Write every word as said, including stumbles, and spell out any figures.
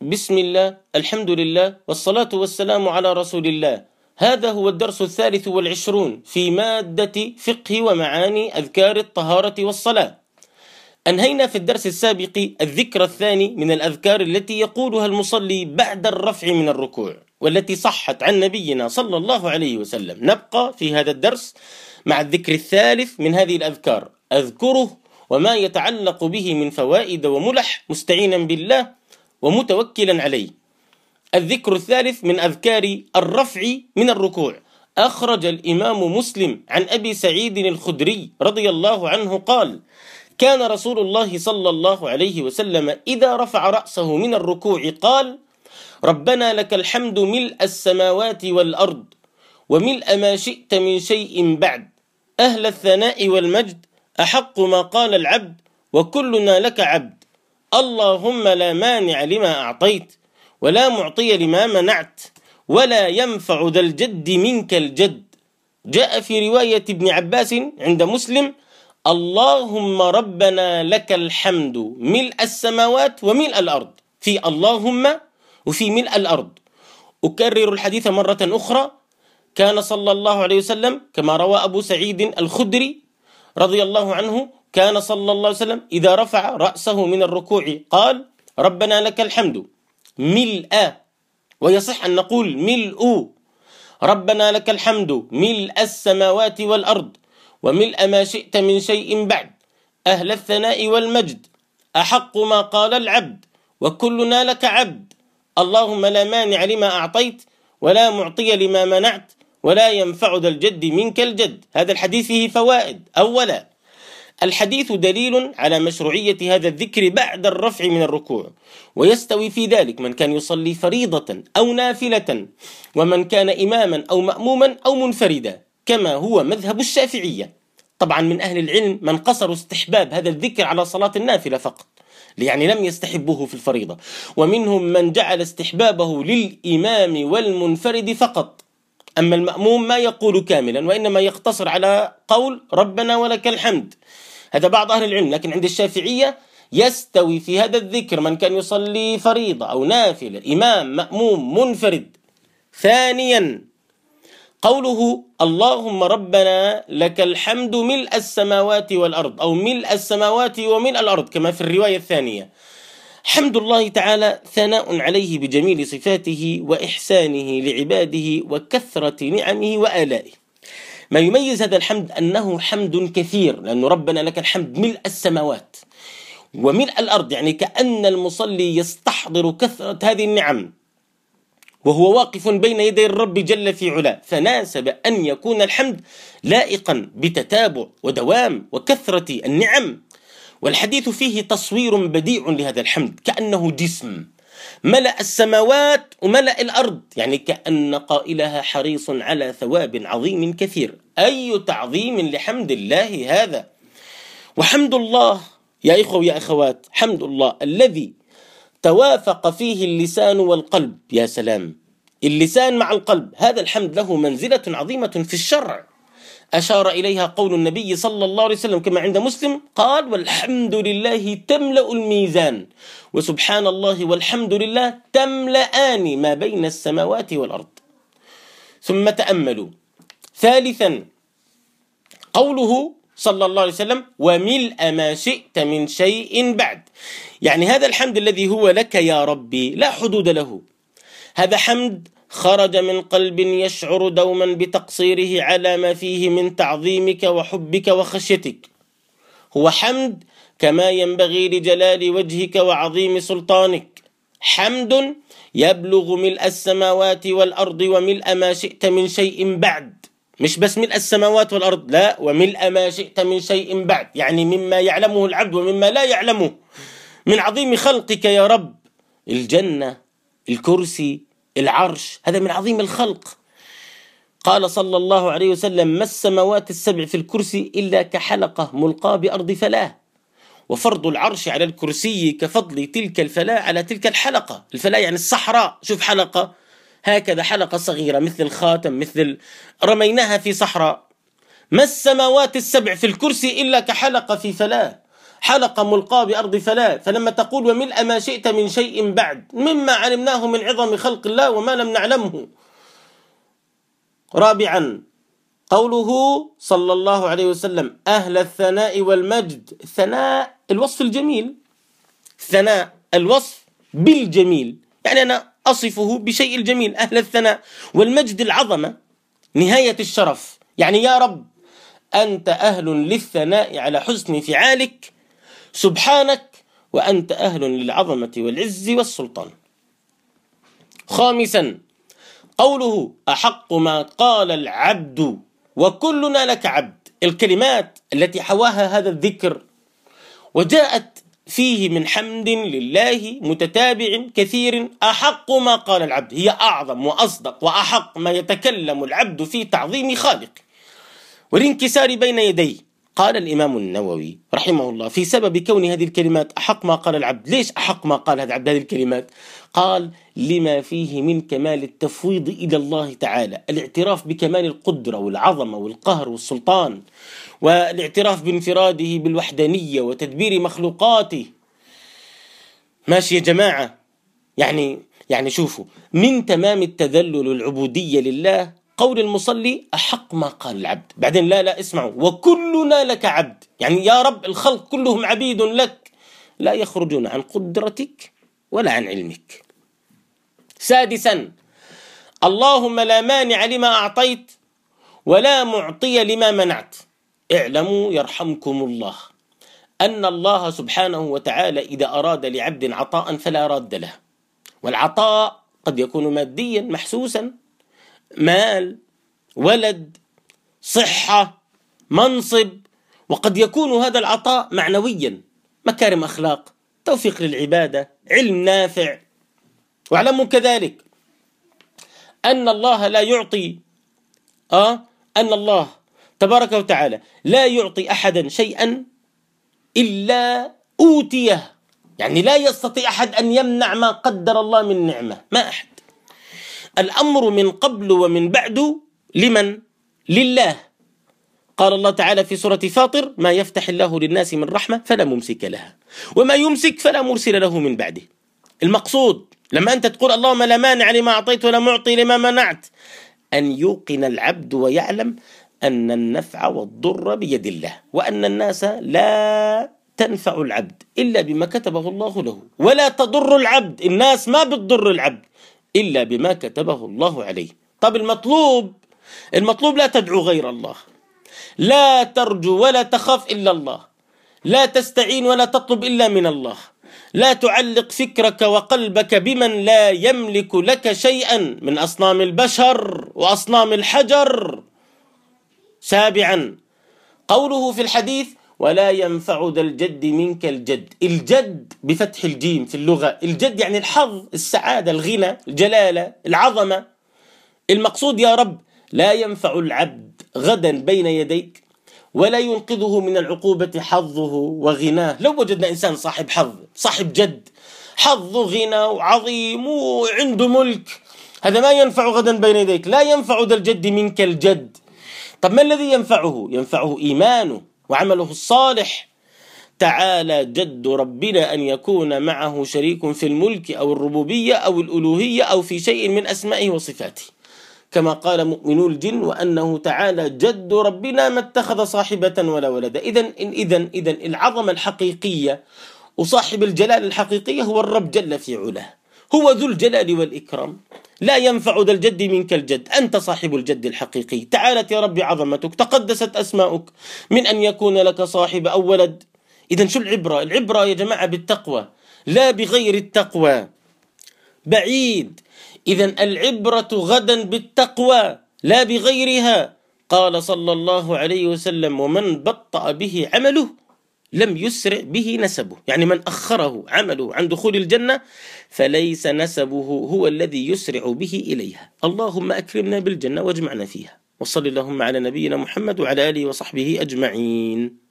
بسم الله، الحمد لله، والصلاة والسلام على رسول الله. هذا هو الدرس الثالث والعشرون في مادة فقه ومعاني أذكار الطهارة والصلاة. أنهينا في الدرس السابق الذكر الثاني من الأذكار التي يقولها المصلي بعد الرفع من الركوع، والتي صحت عن نبينا صلى الله عليه وسلم. نبقى في هذا الدرس مع الذكر الثالث من هذه الأذكار، أذكره وما يتعلق به من فوائد وملح، مستعينا بالله ومتوكلا عليه. الذكر الثالث من أذكار الرفع من الركوع. أخرج الإمام مسلم عن أبي سعيد الخدري رضي الله عنه قال: كان رسول الله صلى الله عليه وسلم إذا رفع رأسه من الركوع قال: ربنا لك الحمد ملء السماوات والأرض وملء ما شئت من شيء بعد، أهل الثناء والمجد، أحق ما قال العبد وكلنا لك عبد، اللهم لا مانع لما أعطيت ولا معطي لما منعت ولا ينفع ذا الجد منك الجد. جاء في رواية ابن عباس عند مسلم: اللهم ربنا لك الحمد ملء السماوات وملء الأرض، في اللهم وفي ملء الأرض. أكرر الحديث مرة أخرى: كان صلى الله عليه وسلم كما روى أبو سعيد الخدري رضي الله عنه، كان صلى الله عليه وسلم إذا رفع رأسه من الركوع قال: ربنا لك الحمد ملء، ويصح أن نقول ملء، ربنا لك الحمد ملء السماوات والأرض وملء ما شئت من شيء بعد، أهل الثناء والمجد، أحق ما قال العبد وكلنا لك عبد، اللهم لا مانع لما أعطيت ولا معطي لما منعت ولا ينفع ذا الجد منك الجد. هذا الحديث فيه فوائد. أولا، الحديث دليل على مشروعية هذا الذكر بعد الرفع من الركوع، ويستوي في ذلك من كان يصلي فريضة أو نافلة، ومن كان إماما أو مأموما أو منفردا، كما هو مذهب الشافعية. طبعا من أهل العلم من قصروا استحباب هذا الذكر على صلاة النافلة فقط، يعني لم يستحبوه في الفريضة، ومنهم من جعل استحبابه للإمام والمنفرد فقط، أما المأموم ما يقول كاملا وإنما يقتصر على قول ربنا ولك الحمد. هذا بعض أهل العلم، لكن عند الشافعية يستوي في هذا الذكر من كان يصلي فريضة أو نافلة، إمام مأموم منفرد. ثانيا، قوله اللهم ربنا لك الحمد ملء السماوات والأرض، أو ملء السماوات وملء الأرض كما في الرواية الثانية. حمد الله تعالى ثناء عليه بجميل صفاته وإحسانه لعباده وكثرة نعمه وآلائه. ما يميز هذا الحمد أنه حمد كثير، لأن ربنا لك الحمد ملء السماوات وملء الأرض، يعني كأن المصلي يستحضر كثرة هذه النعم وهو واقف بين يدي الرب جل في علاه، فناسب أن يكون الحمد لائقا بتتابع ودوام وكثرة النعم. والحديث فيه تصوير بديع لهذا الحمد، كأنه جسم ملأ السماوات وملأ الأرض، يعني كأن قائلها حريص على ثواب عظيم كثير. أي تعظيم لحمد الله هذا! وحمد الله يا إخوة يا أخوات، حمد الله الذي توافق فيه اللسان والقلب. يا سلام، اللسان مع القلب، هذا الحمد له منزلة عظيمة في الشرع، أشار إليها قول النبي صلى الله عليه وسلم كما عند مسلم قال: والحمد لله تملأ الميزان، وسبحان الله والحمد لله تملأان ما بين السماوات والأرض. ثم تأملوا. ثالثا، قوله صلى الله عليه وسلم: وملء ما شئت من شيء بعد، يعني هذا الحمد الذي هو لك يا ربي لا حدود له، هذا حمد خرج من قلب يشعر دوما بتقصيره على ما فيه من تعظيمك وحبك وخشيتك، هو حمد كما ينبغي لجلال وجهك وعظيم سلطانك، حمد يبلغ ملء السماوات والأرض وملء ما شئت من شيء بعد، مش بس ملء السماوات والأرض، لا، وملء ما شئت من شيء بعد، يعني مما يعلمه العبد ومما لا يعلمه من عظيم خلقك يا رب. الجنة، الكرسي، العرش، هذا من عظيم الخلق. قال صلى الله عليه وسلم: ما السماوات السبع في الكرسي إلا كحلقة ملقاة بأرض فلاة، وفرض العرش على الكرسي كفضل تلك الفلاة على تلك الحلقة. الفلاة يعني الصحراء، شوف حلقة هكذا، حلقة صغيرة مثل الخاتم، مثل رميناها في صحراء. ما السماوات السبع في الكرسي إلا كحلقة في فلاة، حلقة ملقاة بأرض فلاة. فلما تقول وملء ما شئت من شيء بعد مما علمناه من عظم خلق الله وما لم نعلمه. رابعا قوله صلى الله عليه وسلم أهل الثناء والمجد. الثناء الوصف الجميل، الثناء الوصف بالجميل، يعني أنا أصفه بشيء الجميل. أهل الثناء والمجد العظمة، نهاية الشرف. يعني يا رب أنت أهل للثناء على حسن فعالك سبحانك، وأنت أهل للعظمة والعز والسلطان. خامسا قوله أحق ما قال العبد وكلنا لك عبد. الكلمات التي حواها هذا الذكر وجاءت فيه من حمد لله متتابع كثير، أحق ما قال العبد هي أعظم وأصدق وأحق ما يتكلم العبد في تعظيم خالق والانكسار بين يديه. قال الإمام النووي رحمه الله في سبب كون هذه الكلمات أحق ما قال العبد. ليش أحق ما قال هذا العبد هذه الكلمات؟ قال لما فيه من كمال التفويض إلى الله تعالى، الاعتراف بكمال القدرة والعظمة والقهر والسلطان، والاعتراف بانفراده بالوحدانية وتدبير مخلوقاته. ماشي يا جماعة؟ يعني يعني شوفوا من تمام التذلل والعبودية لله قول المصلي أحق ما قال العبد. بعدين لا لا اسمعوا وكلنا لك عبد، يعني يا رب الخلق كلهم عبيد لك لا يخرجون عن قدرتك ولا عن علمك. سادسا اللهم لا مانع لما أعطيت ولا معطي لما منعت. اعلموا يرحمكم الله أن الله سبحانه وتعالى إذا أراد لعبد عطاء فلا راد له، والعطاء قد يكون ماديا محسوسا، مال، ولد، صحة، منصب، وقد يكون هذا العطاء معنويا، مكارم أخلاق، توفيق للعبادة، علم نافع. واعلموا كذلك أن الله لا يعطي آه أن الله تبارك وتعالى لا يعطي أحدا شيئا إلا أوتيه، يعني لا يستطيع أحد أن يمنع ما قدر الله من نعمة، ما أحد. الأمر من قبل ومن بعد لمن؟ لله. قال الله تعالى في سورة فاطر ما يفتح الله للناس من رحمة فلا ممسك لها وما يمسك فلا مرسل له من بعده. المقصود لما أنت تقول اللهم لا مانع لما أعطيت ولا معطي لما منعت، أن يوقن العبد ويعلم أن النفع والضر بيد الله، وأن الناس لا تنفع العبد إلا بما كتبه الله له، ولا تضر العبد، الناس ما بتضر العبد إلا بما كتبه الله عليه. طب المطلوب المطلوب لا تدعو غير الله، لا ترجو ولا تخاف إلا الله، لا تستعين ولا تطلب إلا من الله، لا تعلق فكرك وقلبك بمن لا يملك لك شيئا من أصنام البشر وأصنام الحجر. سابعا قوله في الحديث ولا ينفع ذا الجد منك الجد. الجد بفتح الجيم في اللغة، الجد يعني الحظ، السعادة، الغنى، الجلالة، العظمة. المقصود يا رب لا ينفع العبد غدا بين يديك ولا ينقذه من العقوبة حظه وغناه. لو وجدنا إنسان صاحب حظ، صاحب جد، حظه غنى وعظيم وعنده ملك، هذا ما ينفع غدا بين يديك. لا ينفع ذا الجد منك الجد. طب ما الذي ينفعه؟ ينفعه إيمانه وعمله الصالح. تعالى جد ربنا أن يكون معه شريك في الملك أو الربوبية أو الألوهية أو في شيء من أسمائه وصفاته، كما قال مؤمنو الجن وأنه تعالى جد ربنا ما اتخذ صاحبة ولا ولدا. إذن إذن إذن العظمة الحقيقية وصاحب الجلال الحقيقية هو الرب جل في علاه، هو ذو الجلال والإكرام. لا ينفع ذا الجد منك الجد، أنت صاحب الجد الحقيقي. تعالت يا رب عظمتك، تقدست أسماؤك من أن يكون لك صاحب أو ولد. إذن شو العبرة؟ العبرة يا جماعة بالتقوى لا بغير التقوى، بعيد. إذن العبرة غدا بالتقوى لا بغيرها. قال صلى الله عليه وسلم ومن بطأ به عمله لم يسرع به نسبه، يعني من أخره عمله عن دخول الجنة فليس نسبه هو الذي يسرع به إليها. اللهم أكرمنا بالجنة واجمعنا فيها. وصل اللهم على نبينا محمد وعلى آله وصحبه أجمعين.